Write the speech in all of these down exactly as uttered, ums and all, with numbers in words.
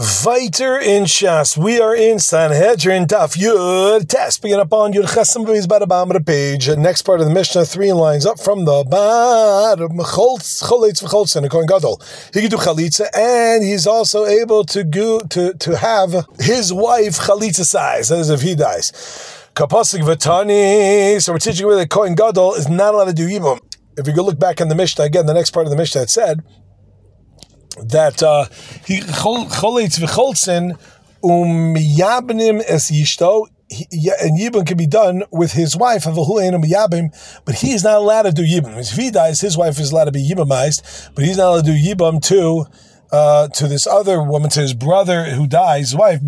Weiter in Shas, we are in Sanhedrin Daf Yud Test. Begin up on Yud Chesam is by the bottom of the page. Next part of the Mishnah, three lines up from the bottom. Cholitz v'cholitz and a Kohen Gadol. He can do chalitza, and he's also able to go to to have his wife chalitza size. That is if he dies. Kapasik v'tani. So we're teaching where the Kohen Gadol is not allowed to do yibum. If you go look back in the Mishnah again, the next part of the Mishnah it said that uh, he cholitz v'choltzin umiyabnim es yishto, and yibum can be done with his wife, but he is not allowed to do yibum. If he dies, his wife is allowed to be yibumized, but he's not allowed to do yibum to uh, to this other woman, to his brother who dies, his wife.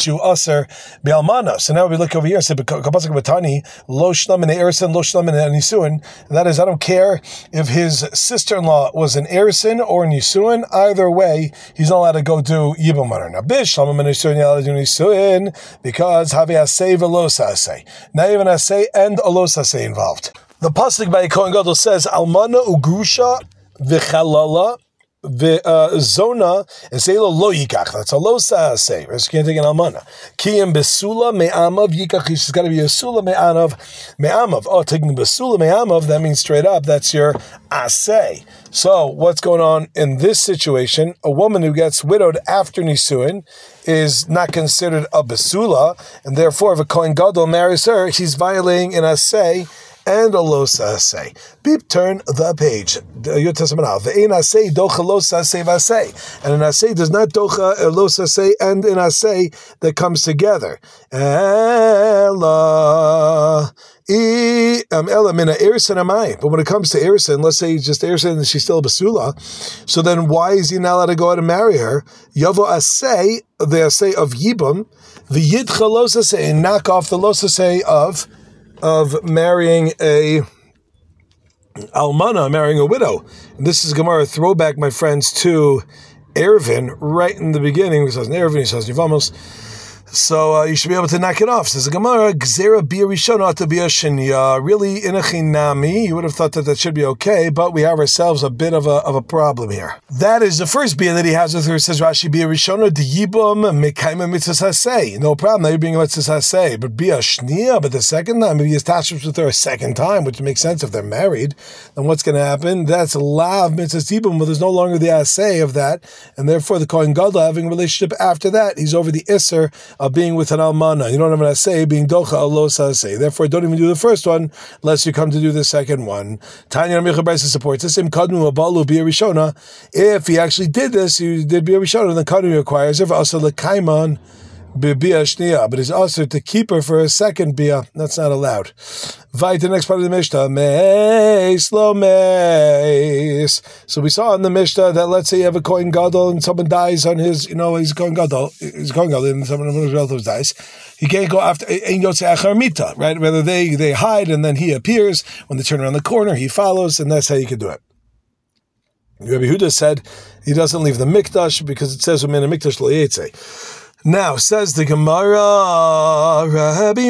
So now we look over here. Said lo shlam in erison, lo shlam in nisuin. That is, I don't care if his sister-in-law was an erison or an nisuin. Either way, he's not allowed to go do yibum on her. Now, bish shlam in nisuin, you're allowed to do nisuin because havi asay velosa asay. Not even asay and alosa asay involved. The pasuk by Kohen Gadol says almana ugrusha v'chalala. The uh, zona and say lo yikach. That's a lo sa say. You can't take an almana. Kiyim besula me'amav yikach. She's got to be a sula me'anav me'amav. Oh, taking besula me'amav. That means straight up. That's your asay. So what's going on in this situation? A woman who gets widowed after nisuin is not considered a besula, and therefore, if a Kohen Gadol marries her, she's violating an asay and a losa say. Beep, turn the page. Your testament out. The ein asay docha losa say vasay, and an asay does not docha a losa say and an asay that comes together. Ella. Um, Ella mina erison amai. But when it comes to erison, let's say just erison and she's still a basula, so then why is he not allowed to go out and marry her? Yavo asay, the asay of yibum, the yidcha losa say, and knock off the losa say of of marrying a almana, marrying a widow. And this is Gemara throwback, my friends, to Eruvin right in the beginning. He says Eruvin, he says Yevamos. So uh, you should be able to knock it off. Says the Gemara, Gzera bia rishona to bia shenya. Really, in a chinami, you would have thought that that should be okay, but we have ourselves a bit of a of a problem here. That is the first bia that he has with her. Says Rashi, bia rishona de yibum mekaima mitzvahs hasei. No problem. Now you're being mitzvahs hasei, but bia shnia. But the second time, if he attaches with her a second time, which makes sense if they're married, then what's going to happen? That's lav mitzvahs yibum, but there's no longer the asay of that, and therefore the Kohen Gadol having a relationship after that, he's over the isser of being with an almana. You don't have an asay, being docha alosa asay. Therefore, don't even do the first one unless you come to do the second one. Tanya Micha Brisa supports this. Im kadmu abalu bia rishona. If he actually did this, he did bia rishona, then kadmu requires if also the kaiman bia shnia, but he's also to keep her for a second bia. That's not allowed. Vayt the next part of the Mishnah. Meis lo meis. So we saw in the Mishnah that let's say you have a Kohen Gadol and someone dies on his, you know, he's a Kohen Gadol, he's a Kohen Gadol, and someone of his relatives dies. He can't go after ein yotzei achar mita, right? Whether they they hide and then he appears when they turn around the corner, he follows, and that's how you can do it. Rabbi Yehuda said he doesn't leave the mikdash because it says u'min mikdash lo yitzei. Now, says the Gemara, Rabbi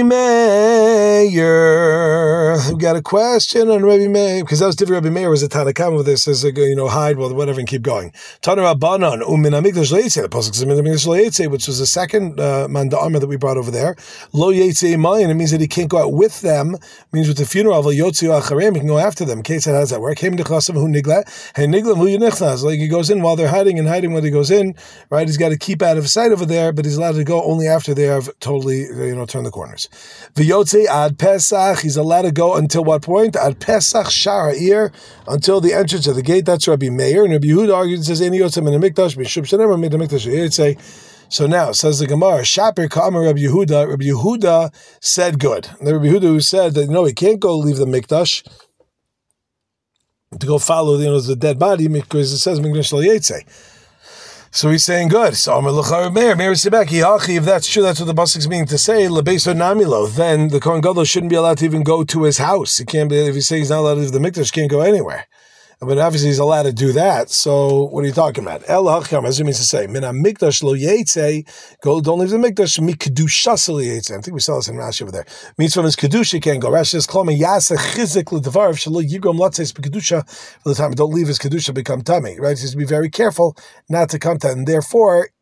Meir. We got a question on Rabbi Meir, because that was different. Rabbi Meir was a Tanakama with this, as a, you know, hide, well, whatever, and keep going. Tana Rabbanan, Umin HaMikdash Lo Yitzei, the Pasuk says Umin HaMikdash Lo Yitzei, which was the second uh, man da'amah that we brought over there. Lo Yitzei Mayin, it means that he can't go out with them, it means with the funeral, Lo Yotziu Acharem, he can go after them. Kate said, how does that work? Hem Nechlasam Hu Nigla, Hey Niglam Hu Yinichnas, like he goes in while they're hiding, and hiding when he goes in, right? He's got to keep out of sight over there, but he's allowed to go only after they have totally, you know, turned the corners. V'yotzei ad Pesach, he's allowed to go until what point? Ad Pesach Sha'ir, until the entrance of the gate. That's Rabbi Meir. And Rabbi Yehuda argues, says, Eni yotzei min hamikdash, mishum shenemar min hamikdash yitzei. So now, says the Gemara, Shaper Ka'amar Rabbi Yehuda, Rabbi Yehuda said good. And the Rabbi Yehuda who said that, no, he can't go leave the mikdash to go follow, you know, the dead body, because it says mikdash lo yitzei. So he's saying good. So Meir, Meir Sibaki, if that's true, that's what the Pasuk's meaning to say. Lebeso Namilo. Then the Kohen Gadol shouldn't be allowed to even go to his house. He can't be. If he says he's not allowed to leave the mikdash, he can't go anywhere. But obviously he's allowed to do that. So what are you talking about? El Hacham, as it means to say, Min HaMikdash lo yitzei, go, don't leave the mikdash, mi kedusha lo yitzei. I think we saw this in Rashi over there. Means from his kedusha, he can't go. Rashi says, Kloma yasa chizik l'devar, shelo yigrom latzes bekedusha, for the time, don't leave his kedusha, become tummy, right? He has to be very careful not to come to, and therefore,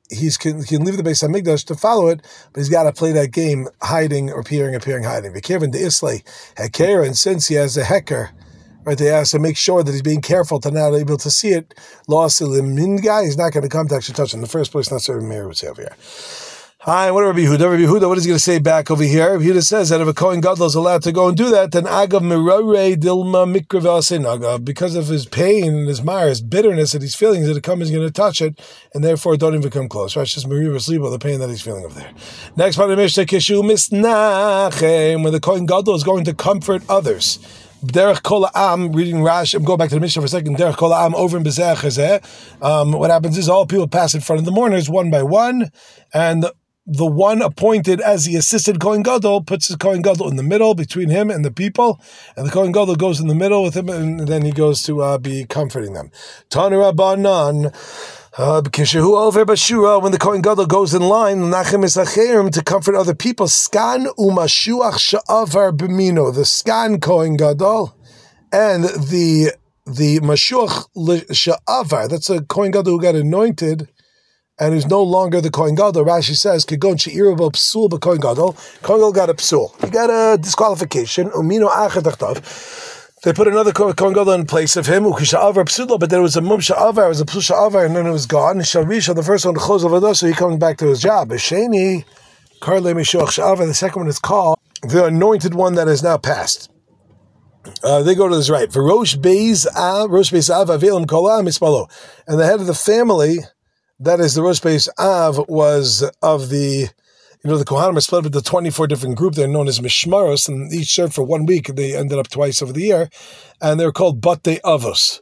he can, can leave the Beis Hamikdash to follow it, but he's got to play that game, hiding, appearing, appearing, hiding. V'kevin de Islay Heker, and since he has a hecker, right, they ask to make sure that he's being careful to not able to see it. Lost guy, he's not going to come to actually touch it in the first place. Not serving Meir would say over here. Hi, what about Yehuda? Rabbi Yehuda, what is he going to say back over here? Rabbi Yehuda says that if a Kohen Gadol is allowed to go and do that, then agav mirore dilma mikra v'asin, because of his pain and his mar, his bitterness that he's feeling, that a come is going to touch it, and therefore don't even come close. Right? It's just Maria sleep with the pain that he's feeling over there. Next part of the Mishnah, kishu misnachem, when the Kohen Gadol is going to comfort others. Derech kol ha'am, reading Rashi, I'm going back to the Mishnah for a second. Derech kol ha'am over in Bezeh Chazeh. Um, what happens is all people pass in front of the mourners one by one, and the one appointed as the assistant Kohen Gadol puts the Kohen Gadol in the middle between him and the people, and the Kohen Gadol goes in the middle with him, and then he goes to uh, be comforting them. Tanu Rabbanan, Kishahu over Bashura, when the Kohen Gadol goes in line, Nachem Isacherim, to comfort other people, Skan umashuach sha'avar b'mino, the Skan Kohen Gadol, and the the Mashuach sha'avar, that's a Kohen Gadol who got anointed, and who's no longer the Kohen Gadol. Rashi says, "Kegon she'irabo psul b'Kohen Gadol." Kohen Gadol got a psul. He got a disqualification. Umino achad achtav. They put another Kohen Gadol in place of him. Ukisha'avar psulo, but then it was a mum sha'avar, it was a psul sha'avar, and then it was gone. Sharisha, the first one, the chos of so he comes back to his job. Sheni, karle mishuach sha'avar. The second one is called the anointed one that is now passed. Uh, they go to this right. V'rosh beis av, rosh beis av avelim kola mispalo, and the head of the family. That is, the Rosh Beis Av was of the, you know, the Kohanim are split into twenty-four different groups. They're known as Mishmaros, and each served for one week. They ended up twice over the year, and they're called Batei Avos.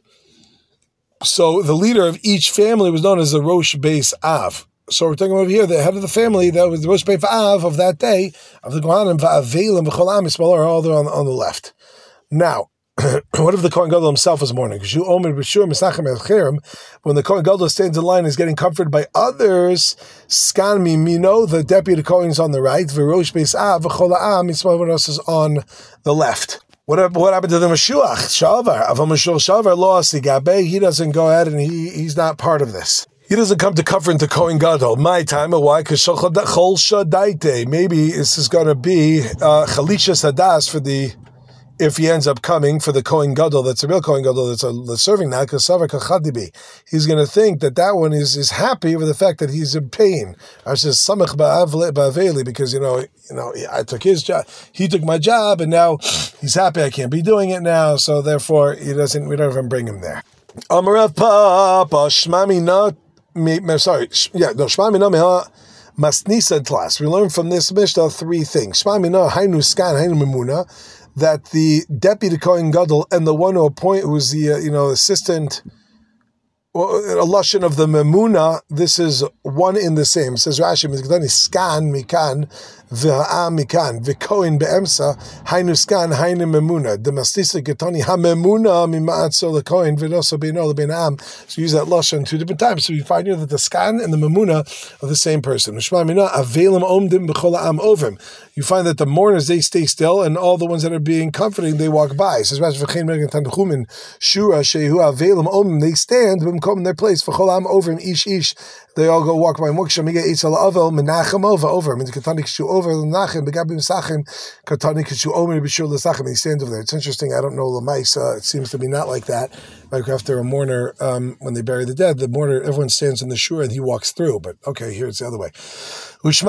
So the leader of each family was known as the Rosh Beis Av. So we're talking over here, the head of the family, that was the Rosh Beis Av of that day, of the Kohanim, Va'avelim V'chol Am Yisrael, are all there on, on the left. Now, what if the Kohen Gadol himself is mourning? When the Kohen Gadol stands in line and is getting comforted by others, Skan Mimino, the deputy Kohen is on the right, V'rosh Beis Av, V'chol ha'am, everyone else is on the left. What, what happened to the Mashuach? Shavar, Aval Mashuach Shavar lo asigabe, he doesn't go ahead and he, he's not part of this. He doesn't come to comfort the Kohen Gadol. My time, why? Because maybe this is going to be uh, Chalisha Sadas for the, if he ends up coming for the Kohen Gadol, that's a real Kohen Gadol that's, a, that's serving now, because Savar Kachadibi, he's going to think that that one is, is happy over the fact that he's in pain. I says Samach Ba'aveli, because you know, you know, I took his job, he took my job, and now he's happy I can't be doing it now, so therefore he doesn't. We don't even bring him there. Amarav Papa Shmami not me. Sorry, yeah, no Shmami not meha. Masnisa class. We learn from this Mishnah three things. Shmami not Hainu Skan Hainu Memuna. That the deputy Kohen Gadol and the one who appoint, who's the uh, you know assistant, well, a lashon of the Memuna, this is one in the same. It says Rashi, Skan mikan v'ha'am mikan v'kohen be'emsa hainu skan hainu Memuna demastisa getani ha'Memuna mima'atzo lekohen v'noso beino lebe'na'am. So use that lashon two different times. So you find here that the Skan and the Memuna are the same person. Mishma mina avelim omdim b'chol ha'am ovim. You find that the mourners, they stay still, and all the ones that are being comforting, they walk by. It says, Shura shehu avelim omim, they stand, b'mkom in their place, v'chol ha'am ovim ish ish. They all go walk by Moksha, Miga Eitzel Avel, Menachem over, over. I mean, Katanik Shu over, Menachem, Begabim Sachim, Katanik Shu Omer, Bishur Lesachim. He stands over there. It's interesting. I don't know Lamais. Uh, it seems to be not like that. Like after a mourner, um, when they bury the dead, the mourner, everyone stands in the shur and he walks through. But okay, here it's the other way. You can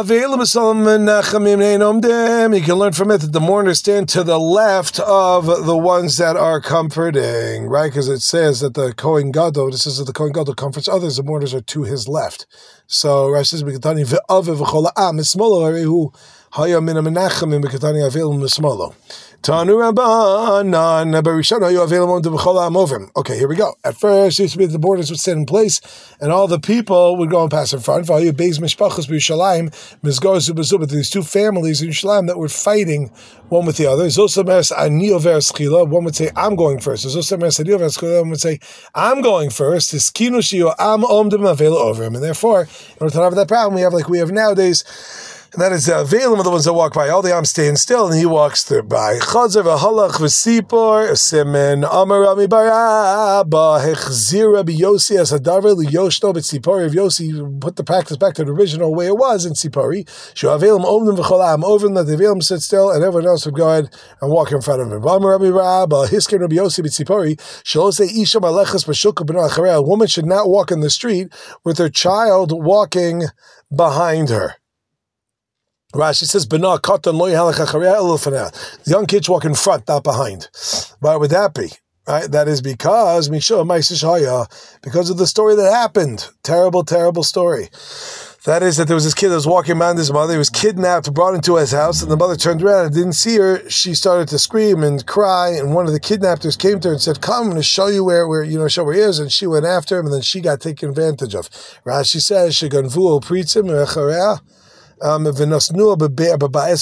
learn from it that the mourners stand to the left of the ones that are comforting, right? Because it says that the Kohen Gadol, it says that the Kohen Gadol comforts others, the mourners are to his left. So Rashi says, "B'katani ve'aviv v'chol ha'am mismolo harehu haya min ha'menachamim b'katani avil mismolo." Tanu Rabbanan b'rishon hayu avelim onto b'chol ha'am ovim. Okay, here we go. At first, it used to be that the borders would stand in place, and all the people would go and pass in front. V'hayu beis mishpachos b'Yushalayim mizgar zubazu. But these two families in Yerushalayim that were fighting one with the other. Zosameres ani over schila. One would say, "I'm going first." Zosameres ani over schila. One would say, "I'm going first." Tiskinu shiyu am omdim avela over him, and therefore, in order to have that problem, we have like we have nowadays. And that is the Avelim are the ones that walk by. All the Am staying still, and he walks through by. Chazer v'halach v'sipor simen Amar Rami bar Abba hechzir Rabbi Yossi as hadavar liyoshno b'tzipori of Yossi put the practice back to the original way it was in Tzipori. Shu Avelim omdim v'cholam over that the Avelim sit still, and everyone else would go ahead and walk in front of him. Amar Rami bar Abba hiskin Rabbi Yossi b'tzipori shelo say isha malechas b'shulka b'no acharei. A woman should not walk in the street with her child walking behind her. Rashi says, "B'na katan lo yahalach acharei elufana." The young kids walk in front, not behind. Why would that be? Right? That is because Misha Ma'aseh Shaya, because of the story that happened. Terrible, terrible story. That is that there was this kid that was walking around his mother. He was kidnapped, brought into his house, and the mother turned around and didn't see her. She started to scream and cry, and one of the kidnappers came to her and said, "Come, I'm going to show you where, where you know, show where he is." And she went after him, and then she got taken advantage of. Rashi says, "Sheganvu pritzim echareah." Um, and when one of them came,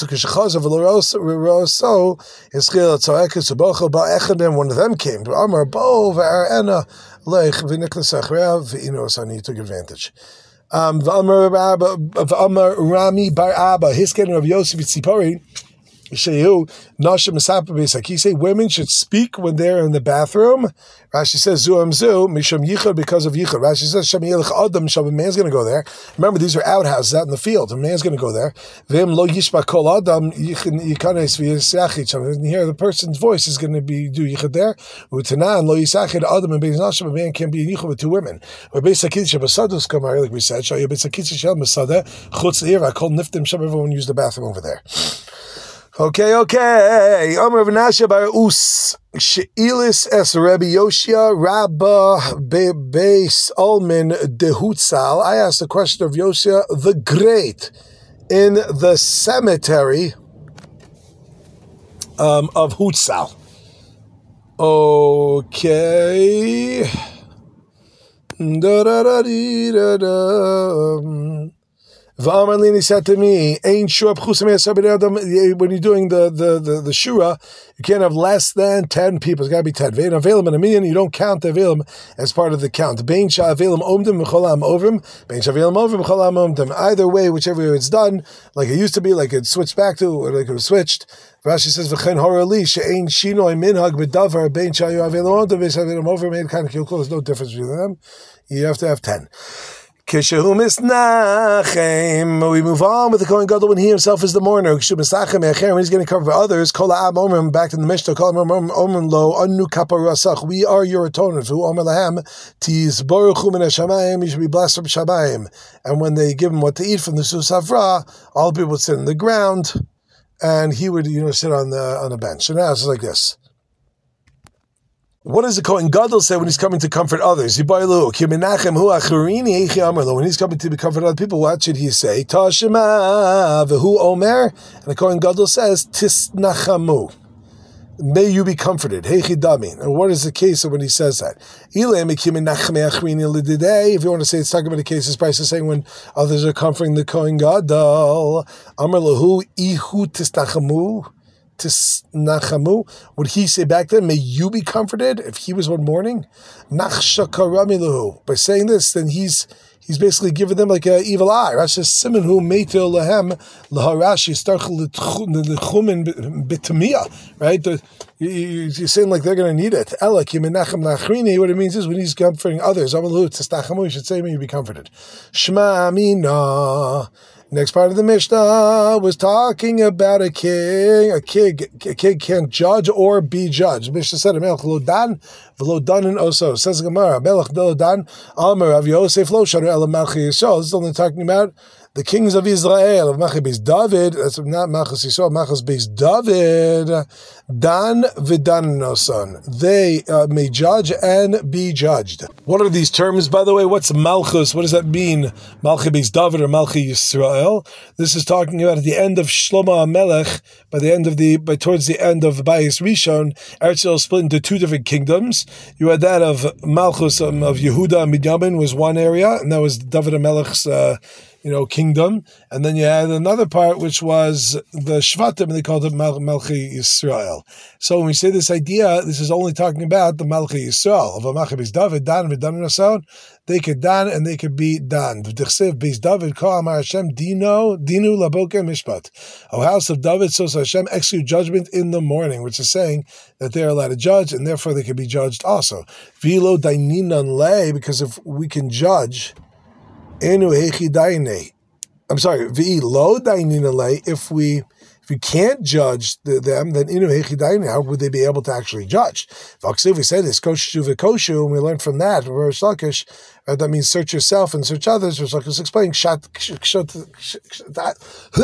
he took advantage. Um, Rami bar Abba, his kind of Yosef Tzipori. He say women should speak when they're in the bathroom. Rashi says zuam zu mishum yichud because of yichud. Rashi says shem yelech adam sham. A man's going to go there. Remember, these are outhouses out in the field. A man's going to go there. V'im lo yishma kol adam yikanes v'yisachid. And here the person's voice is going to be do yichud there. U'tanan lo yisachid adam and beis nashim. A man can be yichud with two women. Beis hakiddush shabasadus kamar, like we said. Shaya beis hakiddush shel masada chutz ira kol niftim sham. Everyone use the bathroom over there. Okay, okay. Amar Rav Nasha bar Us Sheilis es Rabbi Yoshia Rabba Beis Almin Dehutzal. I asked the question of Yoshia the Great in the cemetery um, of Hutzal. Okay. Da da da dee, da da. V'amarlini said to me, "Ain't sure when you're doing the the the, the shura, you can't have less than ten people. It's got to be ten. Ve'in avelim in a million. You don't count the avelim as part of the count. Bein sha'avelim omdim v'cholam ovrim. Bein sha'avelim ovrim v'cholam omdim. Either way, whichever way it's done, like it used to be, like it switched back to, or like it was switched." Rashi says, "V'chein horali she'ain shinoi minhag b'davar bein sha'avelim omdim bein sha'avelim ovrim." Made kind of kilkul. There's no difference between them. You have to have ten. We move on with the Kohen Gadol when he himself is the mourner. When he's going to cover others, back to the Mishnah, we are your atonement. You should be blessed from Shamayim. And when they give him what to eat from the Susavra, all the people would sit on the ground, and he would, you know, sit on the on the bench. And now it's like this. What does the Kohen Gadol say when he's coming to comfort others? When he's coming to comfort other people, what should he say? Tashema v'hu omer, and the Kohen Gadol says, Tisnachamu. May you be comforted. Heichidami. And what is the case of when he says that? If you want to say it's talking about the case, it's probably saying when others are comforting the Kohen Gadol. Amar lahu ihu tisnachamu. Tisnachamu, would he say back then, may you be comforted if he was one mourning? Nachshakaramilahu. By saying this, then he's he's basically giving them like an evil eye. Rashi says, Simanhu meito lahem laharashi starchel lechumen bitamia. Right? You're saying like they're going to need it. Ela kimenachem nachrini. What it means is when he's comforting others, Amalu tisnachamu, you should say, may you be comforted. Shema amina. Next part of the Mishnah was talking about a king. A king, a king can't judge or be judged. Mishnah said, "Melech lo dan v'lo danin oso." Says the Gemara, "Melech lo dan Amar Rav Yosef lo shanu ela Malchi Yisrael." This is only talking about the kings of Israel, of Malchi Beis David. That's not Malchus Yisrael, Malchus Beis David. Dan v'dan oson. They uh, may judge and be judged. What are these terms, by the way? What's Malchus? What does that mean? Malchi Beis David or Malchi Yisrael? This is talking about at the end of Shlomo HaMelech, by the end of the, by towards the end of Bayis Rishon, Eretz Yisrael split into two different kingdoms. You had that of Malchus um, of Yehuda and Binyamin was one area, and that was David HaMelech's uh, you know, kingdom, and then you had another part which was the Shvatim, and they called it Mal- Malchi Yisrael. So when we say this idea, this is only talking about the Malchi Yisrael. Of Amachim is David, Dan, Vidan, and Asaon. They could Dan and they could be Dan. V'dichsev beis David Ko Amar Hashem Dino Dinu Laboke Mishpat. O house of David, so Hashem execute judgment in the morning, which is saying that they are allowed to judge, and therefore they can be judged also. V'lo daininan lei, because if we can judge, enu hechi daine. I'm sorry, v'lo daininan lei. If we If you can't judge the, them, then inu hechi daine, how would they be able to actually judge? V'aksiv, we say this koshu v'koshu, and we learn from that. Rish Lakish, uh, that means search yourself and search others. Rish Lakish explaining shat shat that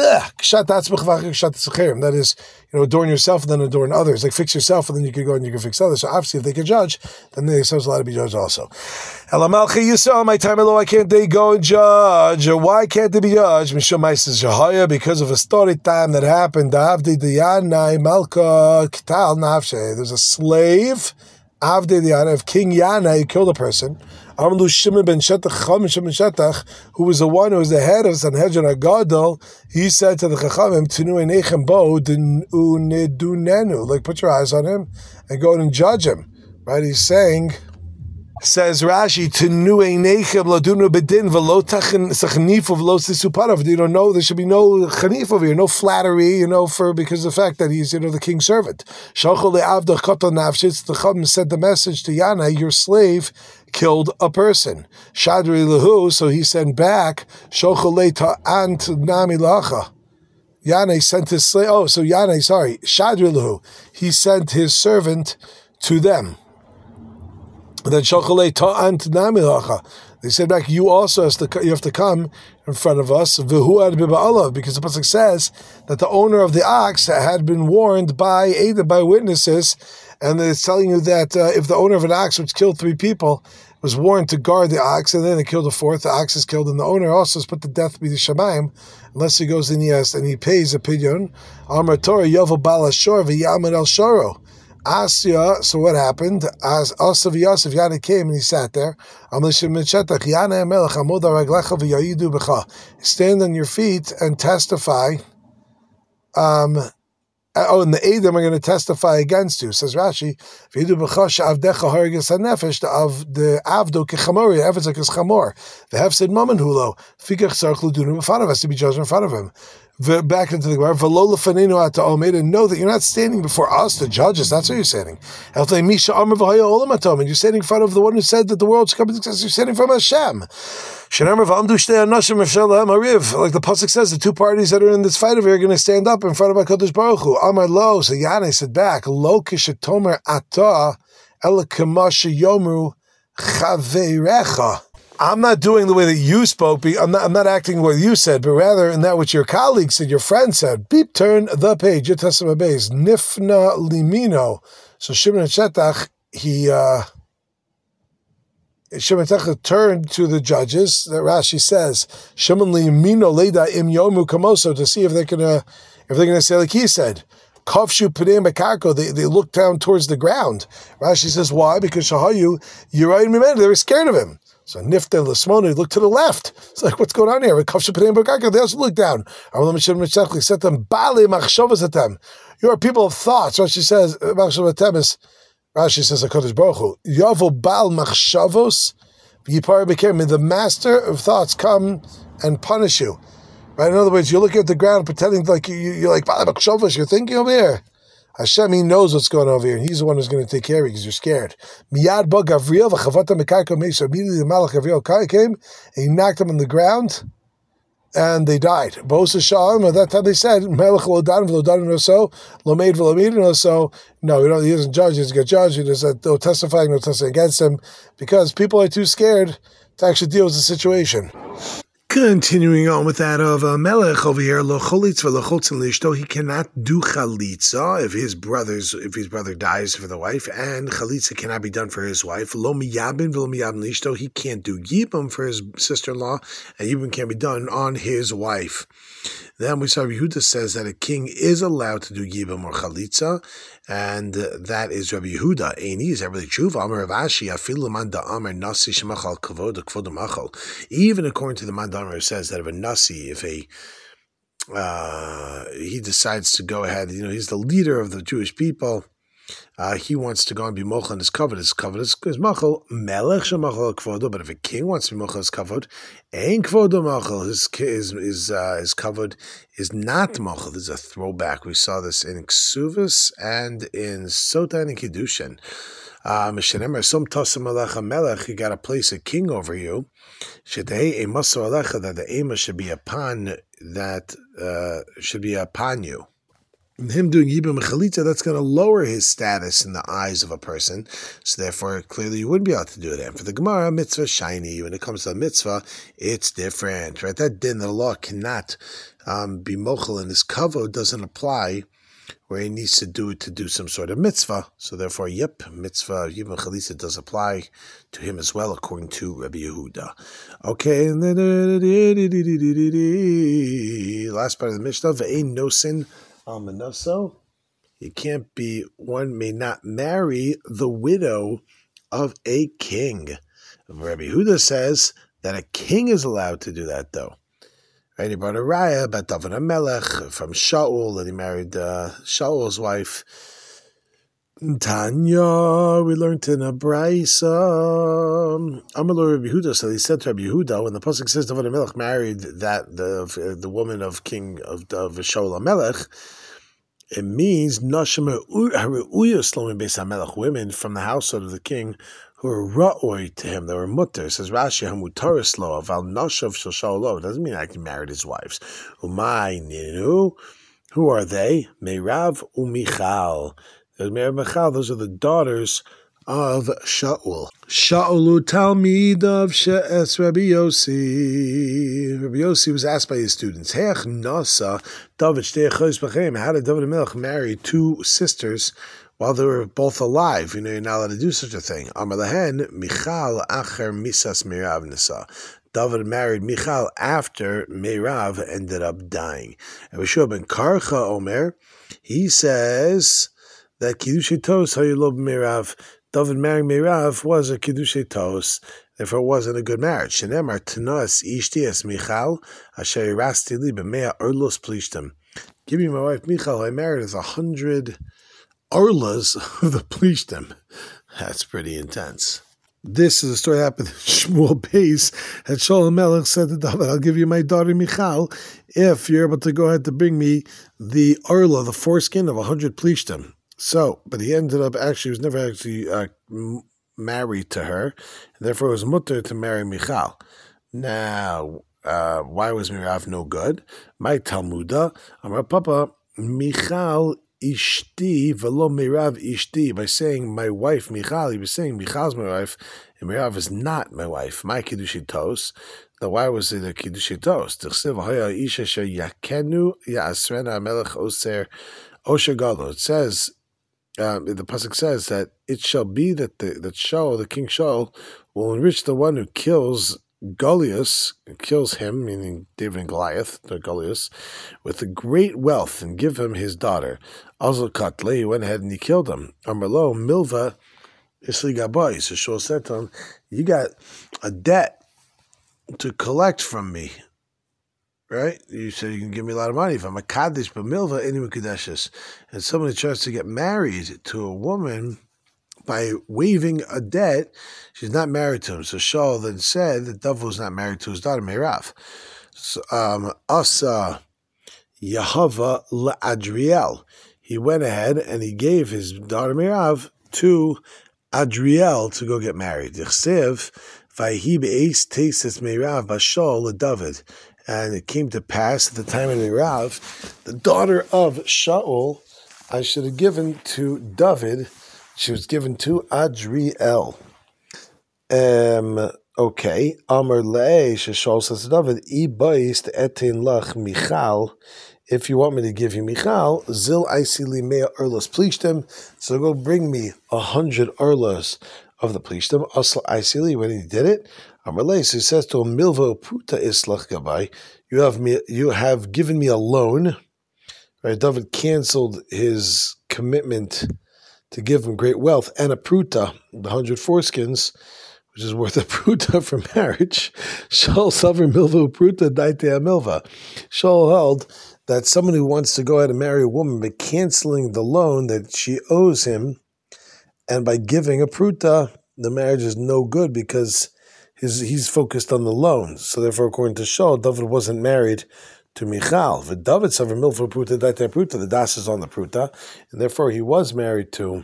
that is, you know, adorn yourself and then adorn others. Like fix yourself and then you can go and you can fix others. So obviously, if they can judge, then they themselves allowed to be judged also. Elamalchi Yisrael, my time alone, why can't they go and judge? Or why can't they be judged? Mishum says Jahaya, because of a story time that happened. Avdi Diyanai Malka Ktal Nafshe. There's a slave, Avdi Diyanai, of King Yanai, who killed a person. Amlu Shimon ben Shetach, Chacham Shimon Shetach, who was the one who was the head of Sanhedrin Agadol. He said to the Chachamim, Tinu Einechem Bo Dunenu, like put your eyes on him and go and judge him. Right? He's saying. Says Rashi, "Tenu einechem ladunu bedin v'lo tachnifu v'lo sisuparav." You don't know there should be no chanif over here, no flattery, you know, for because of the fact that he's, you know, the king's servant. Shachol le'avda chaton nafshitz. The Chacham sent the message to Yana, your slave killed a person. Shadri lehu, so he sent back. Shachol le'ta'ant nami lacha. Yana sent his slave. Oh, so Yana, sorry, Shadri lehu. He sent his servant to them. Then Shochalei Ta'ant Namilacha. They said back, you also has to, you have to come in front of us, V'huad Biba'alav, because the pasuk says that the owner of the ox had been warned by aided by witnesses, and it's telling you that uh, if the owner of an ox which killed three people was warned to guard the ox, and then they killed the fourth, the ox is killed, and the owner also is put to death by the Shemaim, unless he goes in yes and he pays a pidyon. Amar Torah Yovel Balashor V'Yamad El Shoro. Asya, so what happened? As Asav Yosef Yana came and he sat there. Stand on your feet and testify. Um, oh, and the Edom are going to testify against you. Says Rashi, of the Avdo Kechamori, Evans like his Chamor. The Hef said Maman Hulo. Fikach Sarch Ludunu in front of us to be judged in front of him. Back into the Gemara, v'lo lefanenu ata omid, and know that you're not standing before us, the judges. That's what you're standing. And you're standing in front of the one who said that the world should come to success. You're standing from Hashem. Like the pasuk says, the two parties that are in this fight over here are going to stand up in front of HaKadosh Baruch Hu. Amar lo, so Yanai said back, lo kishatomer ata ela kamash yomru chaveirecha. I'm not doing the way that you spoke. I'm not, I'm not acting what you said, but rather in that which your colleague said, your friend said. Beep, turn the page. Your testament base. Nifna limino. So Shimon Shetach, he, uh, Shimon Shetach turned to the judges. That Rashi says, Shimon limino leida im yomu kamoso, to see if they're gonna, if they're gonna say like he said. Kavshu Pnei Mekarko, they they looked down towards the ground. Rashi says, why? Because Shahayu, Yerayim Mimenu, they were scared of him. So Nifta Lasmoni looked to the left. It's like, what's going on here? They also look down. Set them Bali Machshavas at them. You are people of thoughts. Rashi says, Rashi says, HaKadosh Baruch Hu, Yavo Bal Machshavos, Yipar became the master of thoughts come and punish you. Right? In other words, you're looking at the ground pretending like you, you're like Bali Machshavos, you're thinking over here. Hashem, he knows what's going on over here, and he's the one who's going to take care of you because you're scared. Miyad ba Gavriel v'chavata mekayko meisha. Immediately the Malach Gavriel came, and he knocked them on the ground, and they died. Bosa Shalom, at that time they said, Melech lo dan v'lo dan no so, lo made v'lo made no so. No, he, don't, he doesn't judge, he doesn't get judged, he doesn't no testifying, no testifying against him, because people are too scared to actually deal with the situation. Continuing on with that of uh, Melech over here, lo cholitz v'lo chotzin lishto, he cannot do chalitza if his brother's if his brother dies for the wife, and chalitza cannot be done for his wife. Lo miyabin v'lo miyabin lishto, he can't do yibum for his sister-in-law, and yibum can't be done on his wife. Then we saw Yehuda says that a king is allowed to do Yibam or Chalitza, and uh, that is Rabbi Yehuda. Eini is that really true? Amar Rav Ashi, afilu man da'amar nasi shemachal kavod kavod machal. Even according to the man da'amar, it says that if a nasi, if a uh, he decides to go ahead, you know, he's the leader of the Jewish people. Uh, he wants to go and be mochel and his kavod. His kavod is machel melech shemachal kavodo. But if a king wants to be mochel his kavod, ain't kavodo machel. His his his uh, his kavod is not mochel. This is a throwback. We saw this in Ksuvas and in Sota and Kiddushin. Mishanemer some tosim alecha melech. You got to place a king over you. Shedei emaso alecha, that the ema should be upon that uh, should be upon you. Him doing Yibam and Chalitza, that's going to lower his status in the eyes of a person. So therefore, clearly you wouldn't be able to do that. And for the Gemara, mitzvah shiny. When it comes to a mitzvah, it's different, right? That din, the law cannot um, be mochel, and his kavod doesn't apply where he needs to do it to do some sort of mitzvah. So therefore, yep, mitzvah Yibam and Chalitza does apply to him as well, according to Rabbi Yehuda. Okay, and then last part of the Mishnah, ve'ein nosin Almanoso, you can't be, one may not marry the widow of a king. Rabbi Yehuda says that a king is allowed to do that, though. Right? He brought a raya about David HaMelech from Shaul, that he married uh, Shaul's wife. Tanya, we learned in a brayso. Amalur Rabbi Yehuda, so he said to Rabbi Yehuda, when the pasuk says David HaMelech married that the the woman of King of, of Shaul HaMelech, it means nashim ha'reuyos lo beis HaMelech, women from the household of the king who are ra'oi to him, they were mutter. It says Rashi hamutaris lo aval nashav shel Shaul lo. It doesn't mean I can marry his wives. Umay ninu, who are they? Meirav umichal. Those are the daughters of Shaul. Shaul Talmid of She'es Rabbi Yossi. Rabbi Yossi was asked by his students, Hech Nasa David Shtei Chos B'Chaim. How did David HaMelech marry two sisters while they were both alive? You know, you're not allowed to do such a thing. Amar Lahen, Michal Acher Misas Mirav Nisa. David married Michal after Meirav ended up dying. And Rishua ben Karcha Omer, he says that Kiddushei Tos Hayulob Meirav, David marrying Meirav was a Kiddushei Tos, therefore it wasn't a good marriage. Shenemar Tanas Ishti Es Michal Asher Rasti Li B'Mea Orlos Plishtim. Give me my wife Michal, I married as a hundred Orlas of the Plishtim. That's pretty intense. This is a story that happened in Shmuel Beis. And Shaul HaMelech said to David, I'll give you my daughter Michal if you're able to go ahead to bring me the Orla, the foreskin of a hundred Plishtim. So, but he ended up actually, he was never actually uh, m- married to her, and therefore it was mutter to marry Michal. Now, uh, why was Mirav no good? My Talmuda, Amar Papa, Michal Ishti velo Mirav Ishti. By saying my wife Michal, he was saying Michal's my wife, and Mirav is not my wife. My Kiddushei Tos. Now, why was it a Kiddushei Tos? T'chsev haya isha sheyakenu ya'asrena melech oser osher galo. It says, Um, the pasuk says that it shall be that the that Shaul, the king Shaul, will enrich the one who kills Goliath, kills him, meaning David and Goliath, the Goliath, with a great wealth, and give him his daughter. Also, Katle, he went ahead and he killed him. Amarlo Milva Isli Gabai. So Shaul said to him, "You got a debt to collect from me." Right? You said you can give me a lot of money. If I'm a Kaddish, but Milva, any Kadeshes. And somebody tries to get married to a woman by waiving a debt, she's not married to him. So Shaul then said that David was not married to his daughter, Meirav. So, um, Asa Yahava LaAdriel. He went ahead and he gave his daughter Meirav to Adriel to go get married. Dichsev, Vayhi be'es tesis Meirav Bashol LaDavid. And it came to pass at the time of Meirav, the daughter of Shaul, I should have given to David. She was given to Adriel. Um, okay. Amar le'eh, Shaul says to David, I ba'is etin lach Michal. If you want me to give you Michal, zil aisi li mea erlos plishtim. So go bring me a hundred erlos of the plishtim. Asla aisi li. When he did it, Amalei, so he says to him, Milvo Pruta Islach Gabai, you have me, you have given me a loan. Right? David canceled his commitment to give him great wealth and a pruta, the hundred foreskins, which is worth a pruta for marriage. Shaul Savar Milva Pruta Daitea Milva. Shaul held that someone who wants to go ahead and marry a woman by canceling the loan that she owes him, and by giving a pruta, the marriage is no good because his, he's focused on the loan. So therefore, according to Shaul, David wasn't married to Michal. The David Savar Milva Pruta Daitea Pruta, the das is on the pruta, and therefore he was married to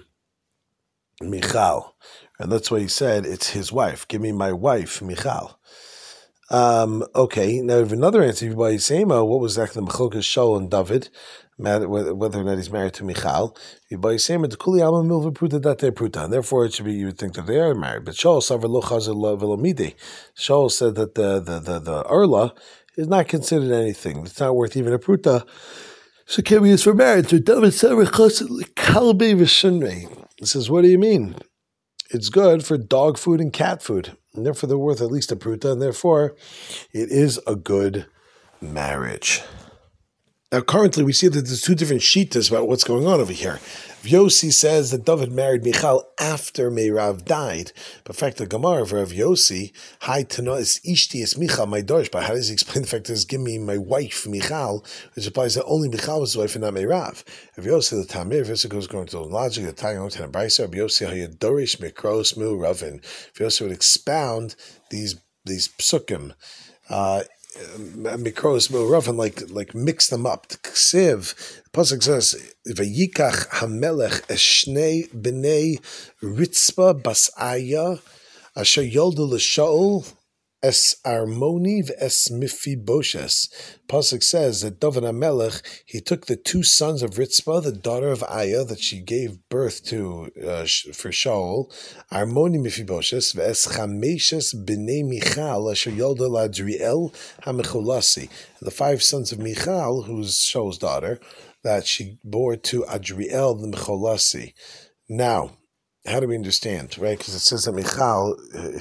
Michal. And that's why he said, it's his wife. Give me my wife, Michal. Um, okay, now we have another answer by Yisema. What was actually the Machlokas Shaul and David, whether or not he's married to Michal? By Yisema, the Kuli Alma Milva Pruta Date Pruta. And therefore, it should be, you would think that they are married. But Shaul Savar Lo Chazel Velomide. Shaul said that the, the, the, the Erla is not considered anything. It's not worth even a Pruta. So can we use for marriage? So David Savar Kalbe V'Shinrei. He says, what do you mean? It's good for dog food and cat food. And therefore, they're worth at least a pruta, and therefore, it is a good marriage. Now, currently, we see that there's two different shittas about what's going on over here. Yossi says that David married Michal after Meirav died. But in fact, the Gemara of Rav Yossi, Hi Tana is Ishti is Michal, my Dorsh. But how does he explain the fact that he's give me my wife, Michal, which implies that only Michal was his wife and not Meirav? Rav Yossi, the Tamir, Rav Yossi goes going to the logic, the Tanya, and the Brisa, Rav Yossi, Hayadorish, Mikros, Mil, Ravin. Rav Yossi would expound these, these psukim, uh, Mikros Ravin, like like mix them up. The Ksiv, the pasuk says, "Vayikach Hamelech Eshnei Bnei Ritzpa Bas Aya Asher Yoldu LeShaul Es Armoni v'Es Mephibosheth." Pasuk says that David HaMelech, he took the two sons of Ritzpa, the daughter of Aya, that she gave birth to uh, for Shaul, Armoni Mephibosheth, v'Es Chameshes B'nei Michal Asher Yolda LaDriel HaMecholasi, the five sons of Michal, who's Shaul's daughter, that she bore to Adriel the Mecholasi. Now, how do we understand, right? Because it says that Michal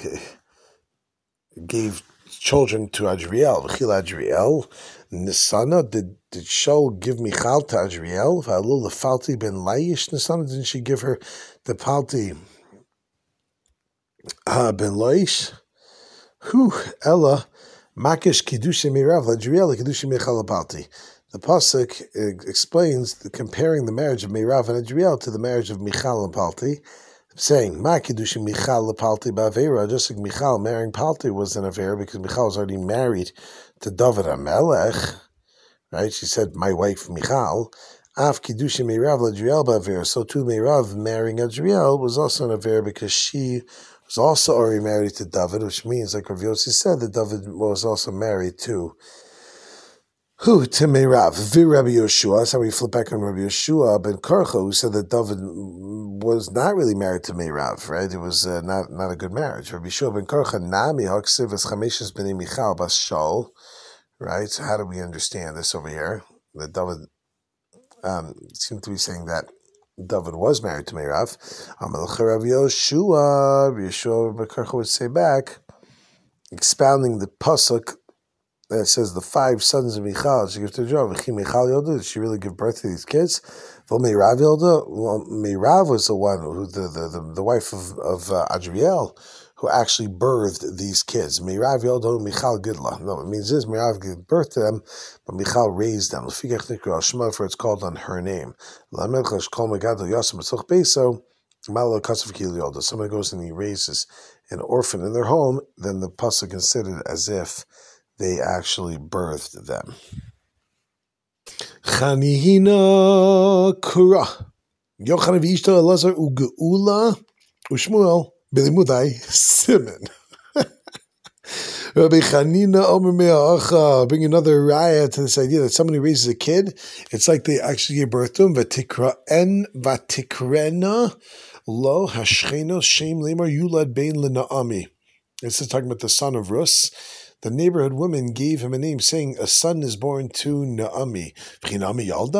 gave children to Adriel. V'chil Adriel, Nisana, did, did Shaul give Michal to Adriel? V'alul lefalti ben Laish Nisana, didn't she give her the palti uh, ben Laish? Hu, Ella, Makish Kiddushi Mirav, Adriel, Kiddushi Michal palti. The pasuk explains the, comparing the marriage of Meirav and Adriel to the marriage of Michal and Palti, saying, Ma Kiddushi Michal Palti Ba'avera, just like Michal marrying Palti was an Avera because Michal was already married to David HaMelech, right? She said, my wife Michal. Af Kiddushi Meirav Adriel Ba'avera. So too Meirav marrying Adriel was also an Avera because she was also already married to David, which means, like Rav Yossi said, that David was also married to Who to Meirav? Vir Rabbi Yeshua. That's how we flip back on Rabbi Yeshua ben Karcha, who said that David was not really married to Meirav, right? It was uh, not not a good marriage. Rabbi Yeshua ben Karcha Nami Haksiv as Chameshes b'nei Michal bas Shaul, right? So how do we understand this over here? That David um, seemed to be saying that David was married to Meirav. Amalach Rabbi Yeshua, Rabbi Yeshua ben Karcha would say back, expounding the pasuk that says the five sons of Michal, she gives to Job. Michal Yolda, did she really give birth to these kids? Well, Meirav Yolda, well, Meirav was the one who the the, the, the wife of of uh, Adriel, who actually birthed these kids. Meirav Yolda, Michal Gidla. No, it means this: Meirav gave birth to them, but Michal raised them. For it's called on her name. Somebody goes and he raises an orphan in their home, then the pasuk considered as if they actually birthed them. Chanihina Kura. Yochanan v'ishto Elazar ugeula ushmuel belimudai Simon. Rabbi Chanina Omer Me'acha, bring another raya to this idea that somebody raises a kid, it's like they actually gave birth to him. V'tikraen v'tikrena lo hashcheno shem lemar yulad bein leNaami. This is talking about the son of Rus. the neighborhood women gave him a name, saying, a son is born to Naomi. Therefore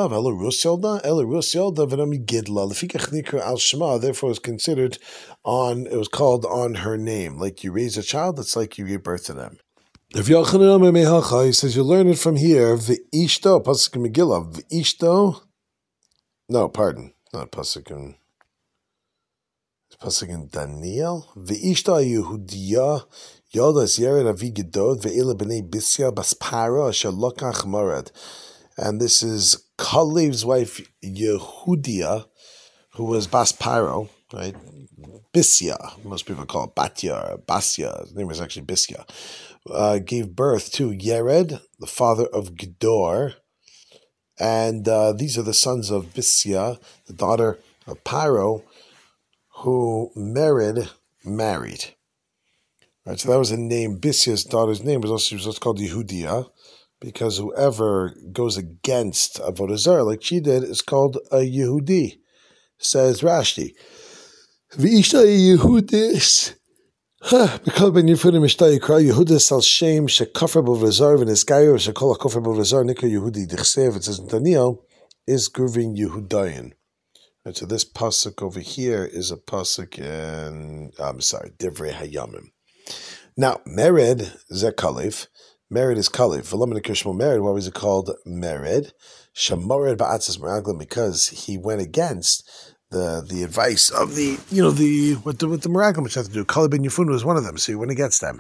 it's considered on, it was called on her name. Like you raise a child, it's like you give birth to them. If he says you learn it from here, V'ishto, Pasuk in Megillah, V'ishto, no, pardon, not Pasuk in, Pasuk in Daniel, V'ishto Yehudiya, Yodas Yered Avi Gedod, Ve'ela B'nei Bisya Baspara, Asher Lokach Mored. And this is Kalev's wife, Yehudia, who was Basparo, right? Bisya, most people call it Batya, or Basya, his name was actually Bisya. Uh, gave birth to Yered, the father of Gedor, and uh, these are the sons of Bisya, the daughter of Paro, who Mered married. Right, so that was a name. Bisya's daughter's name was also, was also called Yehudia, because whoever goes against Avodah Zarah, like she did, is called a Yehudi, says Rashi. V'ishta Yehudis. Because ben Yehudim Mishtay Yikra Yehuda Sal Shem Shekafar B'Vazar V'Nesgayer Shekol Kafar B'Vazar Nika Yehudi Dichsev. It says in Daniel is Gurvin Yehudayin. And so this pasuk over here is a pasuk in I'm sorry Divrei Hayamim. Now Mered Zekalif. Mered is Kalif. V'Laman Kishmo Mered. Why was it called Mered? Shamored Ba'atzis Meraglim, because he went against the the advice of the, you know, the what the what the Meraglim which had to do. Kalib ben Yefun was one of them, so he went against them.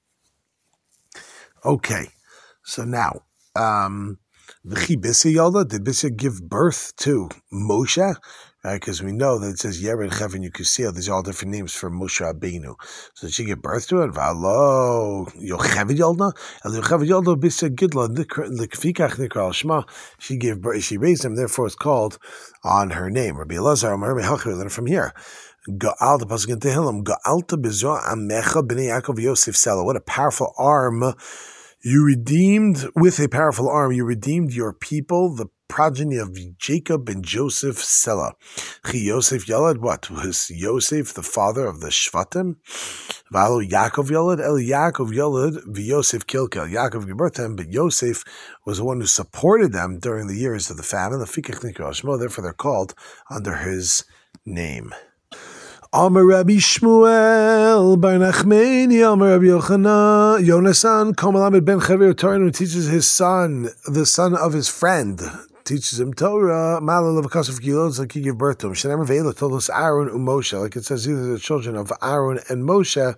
Okay, so now, um, the Bisya Yalda, did Bisya give birth to Moshe? Right, because we know that it says Yered, Chevin, Yukusil. These are all different names for Moshe Rabbeinu. So did she give birth to it? V'alo Yocheved Yalda, El Yocheved Yalda Bisya Gidla L'Kfikach Nikra Shema. She gave birth. She raised him. Therefore, it's called on her name. Rabbi Elazar, Rabbi Halchir, learn from here. Ga'al the pasuk in Tehillim. Ga'alta Bezo Amecha Bnei Yaakov Yosef Sela. What a powerful arm. You redeemed, with a powerful arm, you redeemed your people, the progeny of Jacob and Joseph Sela. Chi Yosef Yalad, what? Was Yosef the father of the Shvatim? Valo Yaakov Yalad, El Yaakov Yalad, V'Yosef Kilkel. Yaakov gave birth to him, but Yosef was the one who supported them during the years of the famine. The Fikach Nikra Shmo, therefore they're called under his name. Amar Rabbi Shmuel Bar Nachmani, Amar Rabbi Yochanan, Yonasan, Komalamed ben Chaver Torah, who teaches his son, the son of his friend, teaches him Torah. Malal of Akasaf Gilot, like he gave birth to him. Shenem Vela told us Aaron and Moshe, like it says, these are the children of Aaron and Moshe.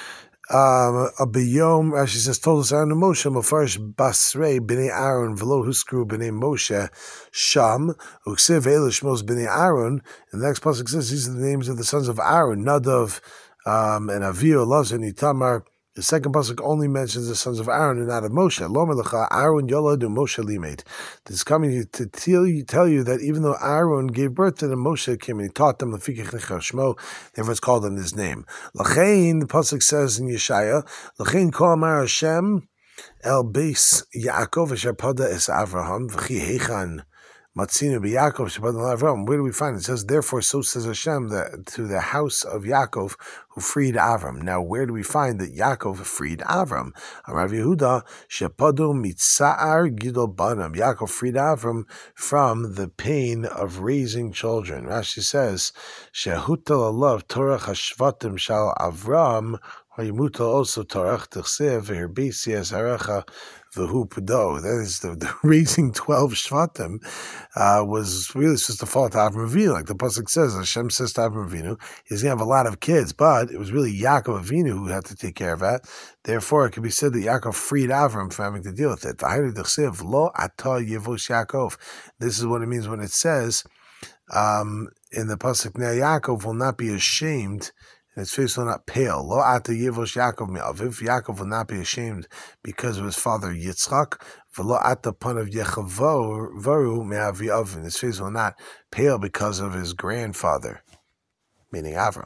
Um, Abiyom, Rashi says, told us Aaron and Moshe, Mefarish Basrei b'nei Aaron, Velo Huskru b'nei Moshe, Sham, Uksiv Eilish Mos b'nei Aaron. And the next pasuk says, these are the names of the sons of Aaron, Nadav, um, and Avio, Elazar, and Itamar. The second pasuk only mentions the sons of Aaron and not of Moshe. Lo melecha Aaron Yolad and Moshe limed. This is coming to tell you, tell you that even though Aaron gave birth to them, Moshe came and he taught them the Fikach Nechar Shmo. Therefore, it's called in his name. Lachein, the pasuk says in Yeshaya, Lachein Kol Amar Hashem El Beis Yaakov Asher Pada Es Avraham V'chi Hechan Matzinu b'Yaakov Shabbat Avram. Where do we find it? It says, therefore, so says Hashem, that to the house of Yaakov who freed Avram. Now, where do we find that Yaakov freed Avram? Rav Yehuda Shepadu Mitza'ar Gidol Banam. Yaakov freed Avram from the pain of raising children. Rashi says, Shehutal alav Torah Hashvatim Shal Avram. Hayimutal also Torah Tichsev Herbesi as Harecha. That is, the, the raising twelve Shvatim uh, was really supposed to fall to Avram Avinu. Like the pasuk says, Hashem says to Avram Avinu, he's going to have a lot of kids, but it was really Yaakov Avinu who had to take care of that. Therefore, it could be said that Yaakov freed Avram from having to deal with it. Lo ata yevos Yaakov. This is what it means when it says um, in the pasuk, now Yaakov will not be ashamed, and his face will not pale. Lo ata yevos Yaakov me'aviv. Yaakov will not be ashamed because of his father Yitzchak. V'lo ata panav yechavaru me'avi avin. His face will not pale because of his grandfather, meaning Avram.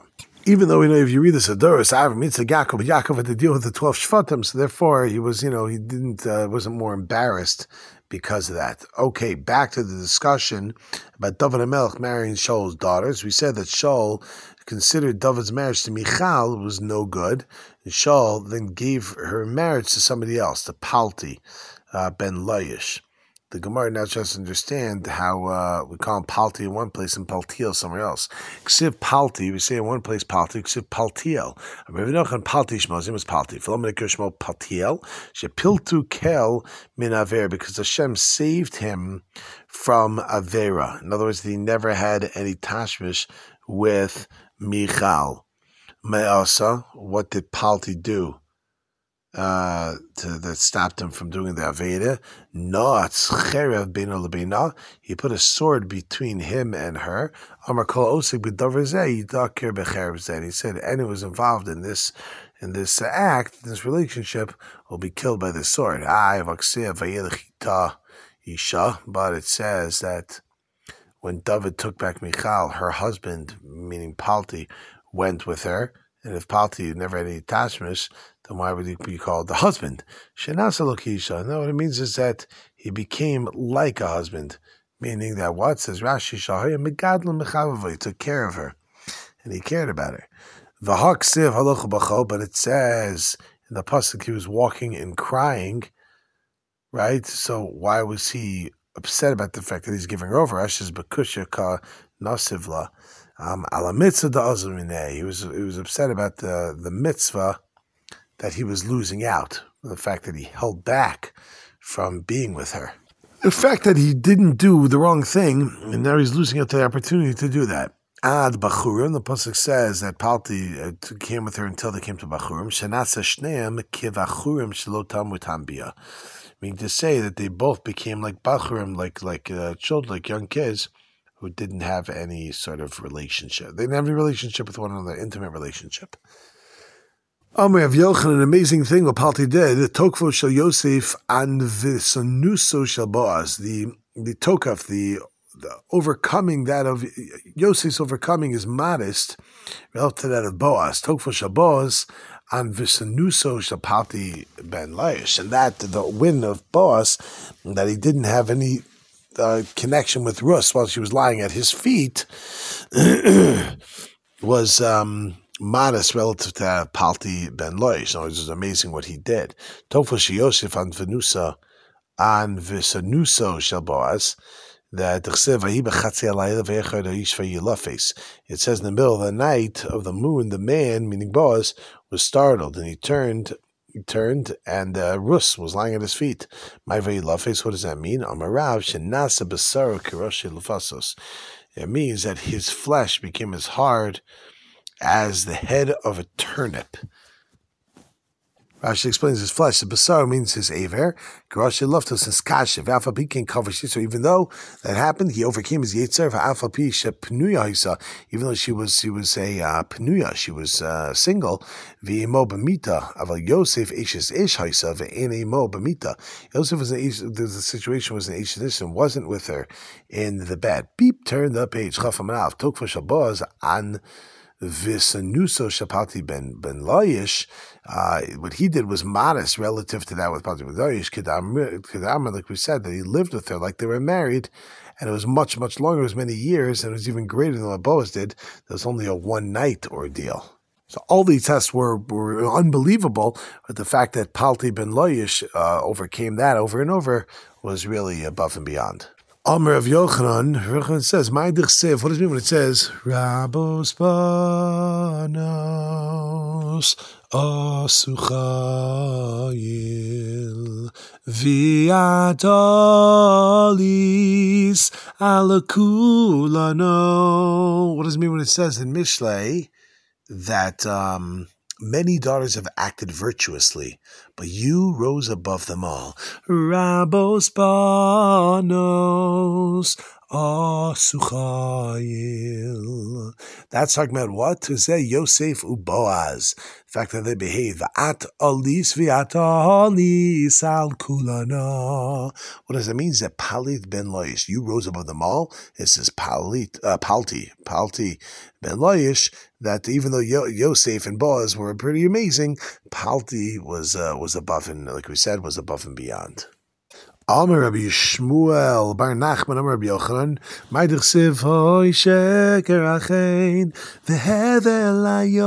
even though, you know, if you read the Sadoros, Avram, Yitzchak, Yaakov, Yaakov had to deal with the twelve Shvatim, so therefore he was, you know, he didn't, uh, wasn't more embarrassed because of that. Okay, back to the discussion about David HaMelech marrying Shaul's daughters. We said that Shaul considered David's marriage to Michal was no good, and Shaul then gave her marriage to somebody else, to Palti uh, ben Laish. The Gemara now tries to understand how uh, we call him Palti in one place and Paltiel somewhere else. Ksiv Palti, we say in one place Palti, Ksiv Paltiel. Ravinochan Palti Shmo, him was Palti. Philomenikir Shmo Paltiel. Shepiltu Kel min Aver, because Hashem saved him from Avera. In other words, he never had any tashmish with Michal. Me'asa, what did Palti do? Uh, to, that stopped him from doing the Aveda. Noatz cherev beino lebeina. He put a sword between him and her. Amar kol osik b'davar zeh yidakir b'cherev zeh. He said, anyone who's involved in this, in this uh, act, this relationship, will be killed by the sword. Ah, isha. But it says that when David took back Michal, her husband, meaning Palti, went with her. And if Palti never had any attachments, then why would he be called the husband? Shenasa lokisha. No, what it means is that he became like a husband, meaning that what says Rashi Shahaya Megadlam Mechavava, he took care of her, and he cared about her. V'hak siv haloch b'cho, but it says in the pasuk he was walking and crying, right? So why was he upset about the fact that he's giving her over? Ashes b'kusha ka nasivla. Um, ala mitzvah da'azmineh. He was he was upset about the, the mitzvah that he was losing out, the fact that he held back from being with her. The fact that he didn't do the wrong thing, and now he's losing out the opportunity to do that. Ad Bachurim, the pasuk says that Palti uh, came with her until they came to Bachurim. Shenasa shneim kivachurim shelo tamu tambia. Meaning to say that they both became like Bachurim, like like uh, children, like young kids, who didn't have any sort of relationship. They didn't have any relationship with one another, intimate relationship. Amr of Yochanan, an amazing thing what Palti did, the Tokfo shel Yosef and Visanuso shel Boaz, the the Tokaf, the, the overcoming that of Yosef's overcoming is modest relative to that of Boaz. Tokfo shel Boaz and Visanuso shel Palti ben Laish, and that the win of Boaz, that he didn't have any uh, connection with Rus while she was lying at his feet, was um. modest relative to Palti ben Laish. So it was amazing what he did. Tofel Yosef and Venusa and Visanuso shel Boaz. That it says in the middle of the night of the moon, the man, meaning Boaz, was startled and he turned. He turned and uh, Rus was lying at his feet. My very love face. What does that mean? Amarav shenasa besaro kiroshi lefasos. It means that his flesh became as hard as the head of a turnip. Rashi explains his flesh. The basar means his aver. Garashi loftos and skashiv. Alpha P can cover. So even though that happened, he overcame his yetzer. Alpha P shepenuya hisa. Even though she was, she was a uh, penuya, she was uh, single. V'imo b'mita. Aval Yosef ishes ish hisa ve'enimo b'mita. Yosef was an the situation was an ish and wasn't with her in the bed. Beep. Turn the page. Chafam alaf. Tokfa shabaz an. Visanuso Shapati ben ben Laish, uh, what he did was modest relative to that with Palti ben Laish. Kedamar, like we said, that he lived with her like they were married, and it was much, much longer. It was many years, and it was even greater than what Boaz did. There was only a one-night ordeal. So all these tests were, were unbelievable, but the fact that Palti ben Laish uh, overcame that over and over was really above and beyond. Amr of Yochanan, Yochanan says, "Ma'idich sev." What does it mean when it says Rabos Banos Asuchayil Viatolis Alakulano? What does it mean when it says in Mishlei that um, many daughters have acted virtuously, but you rose above them all? Rabos Banos Asuchayil. That's talking about what? To say Yosef uBoaz. The fact that they behave. At alis v'at alis al kulana. What does it mean? That Palit ben Loish. You rose above them all. It says Palit, uh, Palti. Palti ben Loish. That even though Yo- Yosef and Boaz were pretty amazing, Palti was uh, was above and, like we said, was above and beyond. Amar Rabbi Shmuel Bar Nachman Amar Rabbi Yochanan Ma'idich Siv Hoy Sheker Achein V'Hevel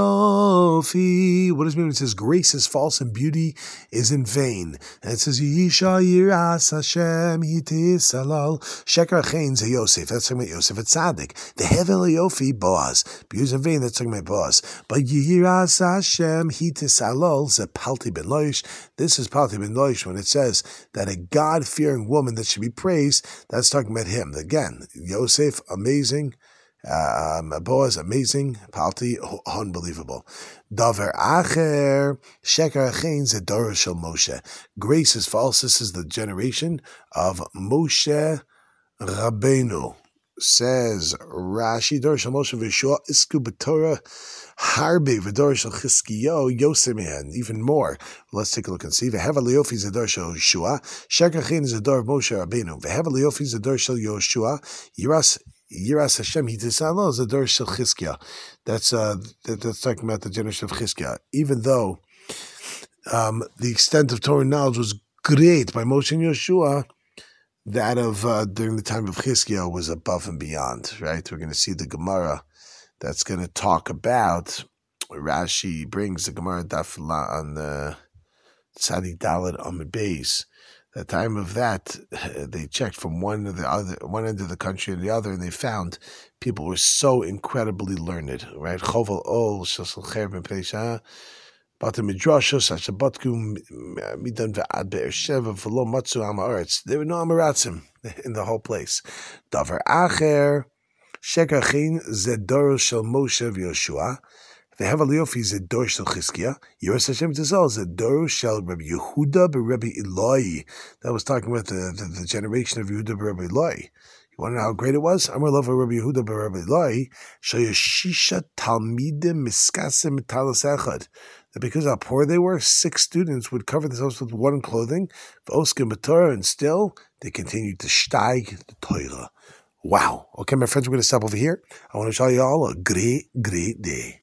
Ayofi. What does it mean when it says grace is false and beauty is in vain? And it says Yisha Yiras Hashem Hitis Alal Sheker Achein Ze Yosef. That's talking about Yosef at Tzaddik. V'Hevel Ayofi Boaz. Beauty is in vain. That's talking about Boaz. But Yiras Hashem Hitis Alal Ze Palti ben Loish. This is Palti ben Loish when it says that a God fearing woman that should be praised, that's talking about him. Again, Yosef, amazing. Um, Boaz, amazing. Palti, unbelievable. Davar acher, sheker achein zedor shel Moshe. Grace is false. This is the generation of Moshe Rabbeinu. Says Rashi, Dor shel Moshe v'Yeshua isku b'Torah harbe v'Dor shel Chizkiyo yosemehan. Even more. Let's take a look and see. V'heva liyofi zedor shel Yeshua. Sheker achein zedor of Moshe Rabbeinu. V'heva liyofi zedor shel Yeshua. Yiras Yiras Hashem hitisalo zedor shel Chizkiya. That's uh that, that's talking about the generation of Chizkiya. Even though um, the extent of Torah knowledge was great by Moshe and Yeshua, that of uh, during the time of Chizkiah was above and beyond, right? We're going to see the Gemara that's going to talk about, Rashi brings the Gemara Daf on the Tzadi Dalet Amud Beis. The time of that, they checked from one to the other, one end of the country and the other, and they found people were so incredibly learned, right? Chovel ol shasel cher ben peisha. But the midrashos, Hashabatku, Midan ve'ad be'er sheva v'lo matzu amaretz. There were no amaratzim in the whole place. Davar acher, sheker achein zedor shel Moshe v'Yoshua, ve'heva liyofi zedor shel Chizkiya, Yiras Hashem tizal zedor shel Rabbi Yehuda b'Rabbi Eloi. That was talking about the, the, the generation of Yehuda b'Rabbi Eloi. You want to know how great it was? Amar love Rabbi Yehuda b'Rabbi Eloi, sheyashisha talmidim miskasim talas echad. That because how poor they were, six students would cover themselves with one clothing, v'oskim b'Torah, and still they continued to steig the Torah. Wow. Okay, my friends, we're going to stop over here. I want to show you all a great, great day.